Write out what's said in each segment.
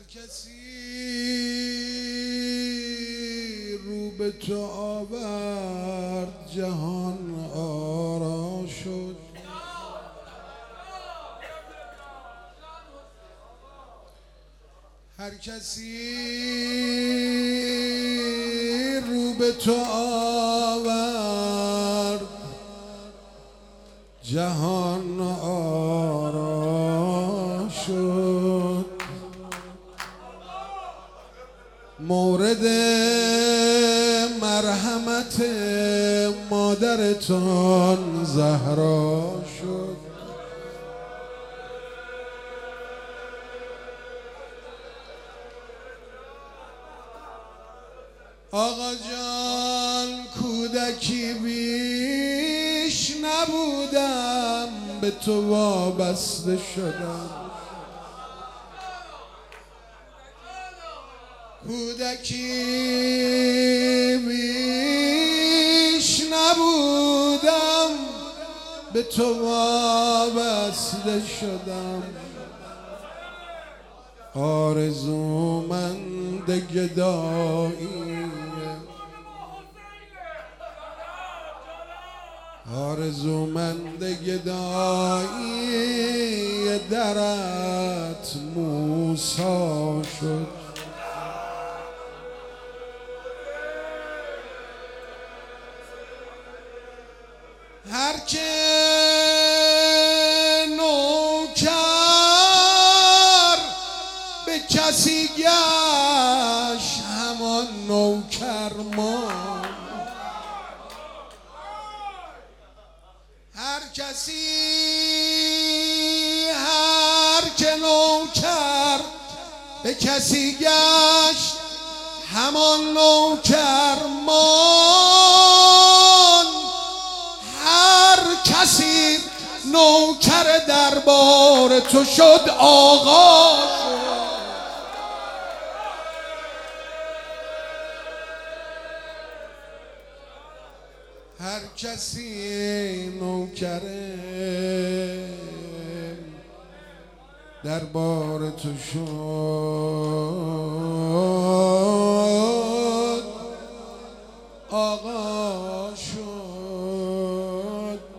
کسی رو به تو آورد جهان آرا شد. هر کسی رو به تو آورد جهان آرا شد. مورد مرحمت مادرتان زهرا شد. آقا جان کودکی بیش نبودم به تو وابسته شدم. کودکی بیش نبودم به تو وابسته شدم. آرزومند گدایی، آرزومند گدایی درت موسی شد. هر که نوکر به کسی گشت همان نوکر ماند. هر که نوکر به کسی گشت همان نوکر ماند. هر کسی نوکر دربار تو شد آقا شد. هر کسی نوکر دربار تو شد آقا شد.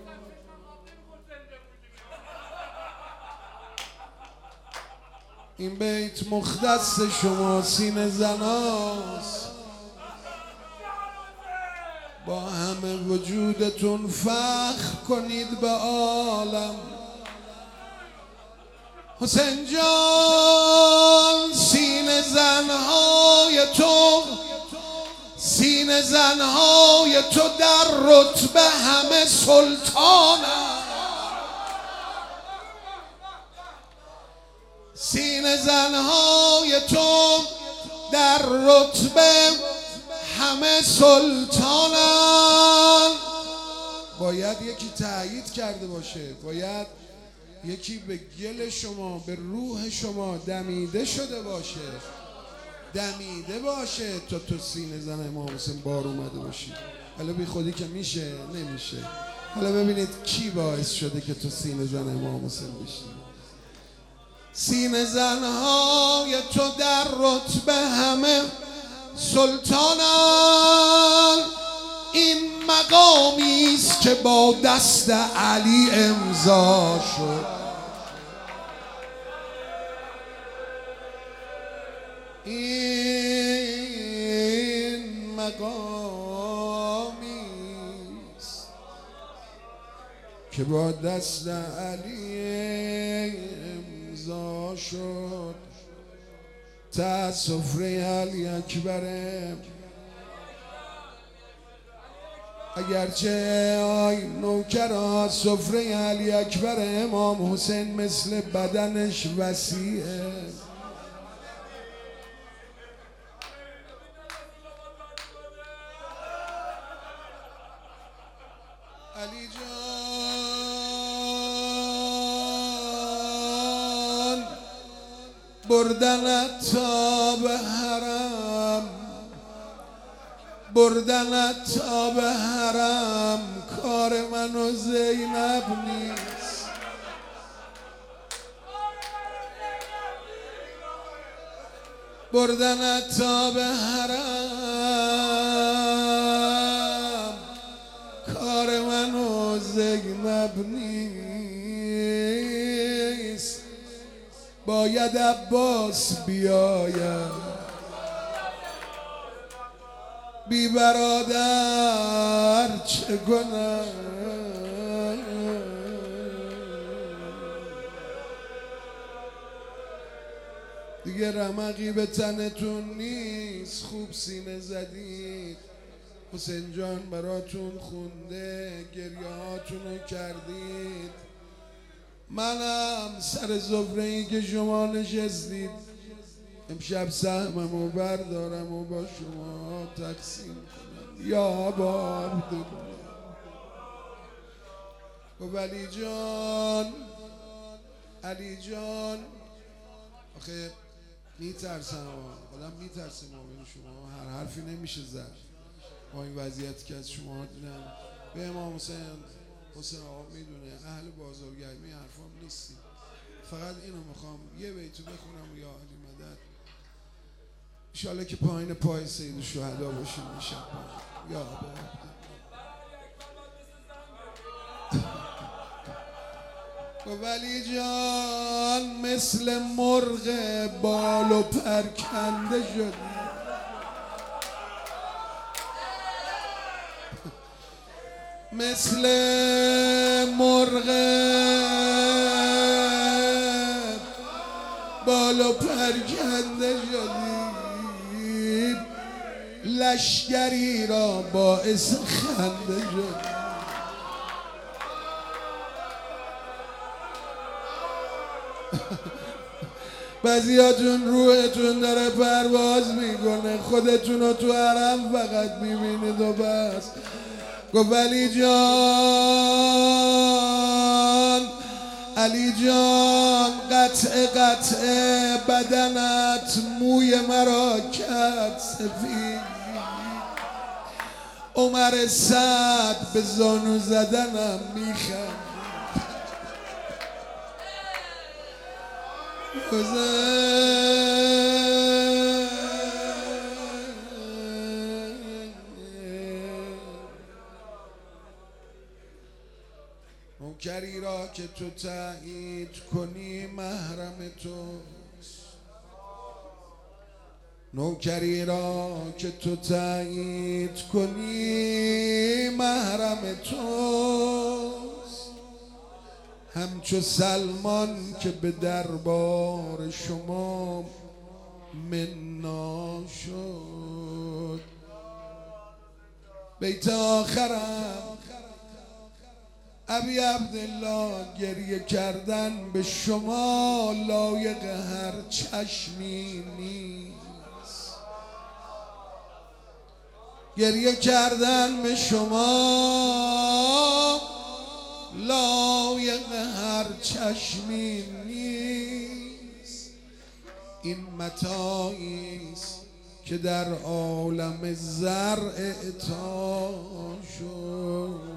این بیت مختص شما سینه زناست. با همه وجودتون فخر کنید به عالم. حسین جان سینه زنهای تو، سینه زنهای تو در رتبه همه سلطانند. سینه زنهای تو در رتبه همه سلطانند. باید یکی تأیید کرده باشه، باید یکی به گل شما، به روح شما دمیده شده باشه، دمیده باشه تا تو سینه زن امام حسین بار اومده باشی. حالا بی خودی که میشه نمیشه. حالا ببینید کی باعث شده که تو سینه زن امام حسین بشی. سینه زنهای تو در رتبه همه سلطانان. این مقامی است که با دست علی امضا شد. این مقامی است که با دست علی امضا شد. تا سفره علی اکبره اگرچه آی نوکرا سفره علی اکبر امام حسین مثل بدنش وسیعه. علی جان بردنت تا به حرم، بردنت تا به حرم کار من و زینب نیست. بردنت تا به حرم، کار من و زینب نیست، باید عباس بیاید، بی برادر چه کنم؟ دیگه رمقی به تنتون نیست، خوب سینه زدید، حسین جان براتون خونده، گریه هاتونو کردید، منم سر زفره‌ای که شما نشستید امشب سهممو بردارم و با شما تقسیم کنم. یا باب و علی جان، علی جان، آخه میترسم، آدم میترسه مومن شما، هر حرفی نمیشه زد با این وضعیتی که از شما دیدم. به امام حسین آقا میدونه اهل بازرگرمی این حرفام نیستی، فقط اینو میخوام یه بیتو بخونم یا علی مدد، انشالله که پایین پای سید الشهدا باشیم میشم. یا ولی جان مثل مرغ بال و پرکنده شدی، مثل مرغ بال و پرکنده شدی، لشگری را باعث خنده شدی. بعضیاتون روحتون داره پرواز میکنه، خودتون رو تو حرم فقط میبینید و بس. گفت علی جان، علی جان، قطع بدنت موی مرا کرد سفید، عمر سعد به زانو زدنم میخند. نوکری را که تو تایید کنی محرم توست، نوکری را که تو تایید کنی محرم توست، همچو سلمان که به دربار شما منا شد. بیت آخرم ابی عبدالله، گریه کردن به شما لایق هر چشمی نیست، گریه کردن به شما لایق هر چشمی نیست. این متاعیست که در عالم زر اعطا شد.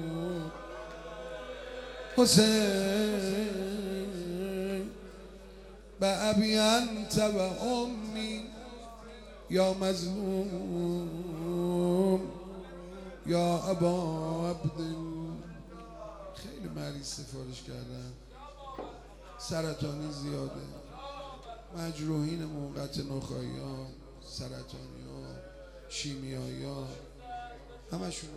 حسین به ابی انت و امی یا مظلوم یا ابا عبد. خیلی مریض سفارش کردن، سرطانی زیاده، مجروحین موقت نخایی ها، سرطانی ها، شیمیایی ها، همشون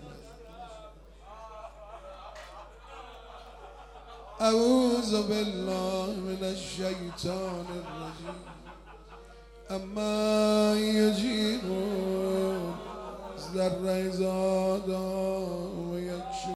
اعوذ بالله من الشیطان الرجیم اما یجیبون ذره زادا